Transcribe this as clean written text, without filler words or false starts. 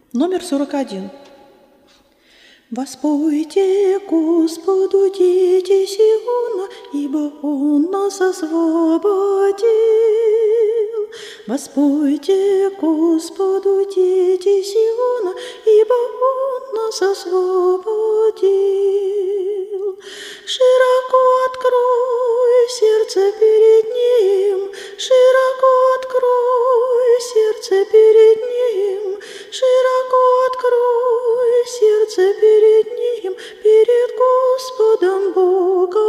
Номер 41. Воспойте Господу, дети Сиона, ибо Он нас освободил. Воспойте Господу, дети Сиона, ибо Он нас освободил. Широко открой сердце перед Ним, широко открой сердце перед Ним, широко открой сердце перед Ним, перед Господом Богом